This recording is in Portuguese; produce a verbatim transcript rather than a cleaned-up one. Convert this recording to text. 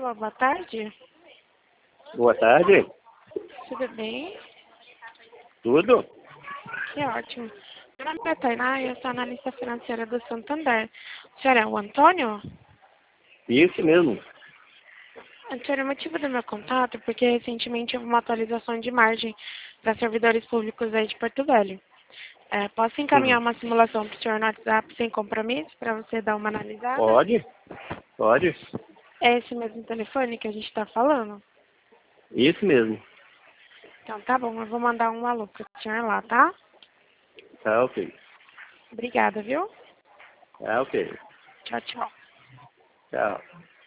Alô, boa tarde. Boa tarde. Tudo bem? Tudo? Que ótimo. Meu nome é Tainá e eu sou analista financeira do Santander. O senhor é o Antônio? Isso mesmo. Antônio, o motivo do meu contato é porque recentemente houve uma atualização de margem para servidores públicos aí de Porto Velho. É, posso encaminhar Uhum. uma simulação para o senhor no WhatsApp sem compromisso, para você dar uma analisada? Pode? Pode? É esse mesmo telefone que a gente está falando? Isso mesmo. Então tá bom, eu vou mandar um alô para o senhor lá, tá? Tá ok. Obrigada, viu? Tá ok. Tchau, tchau. Tchau.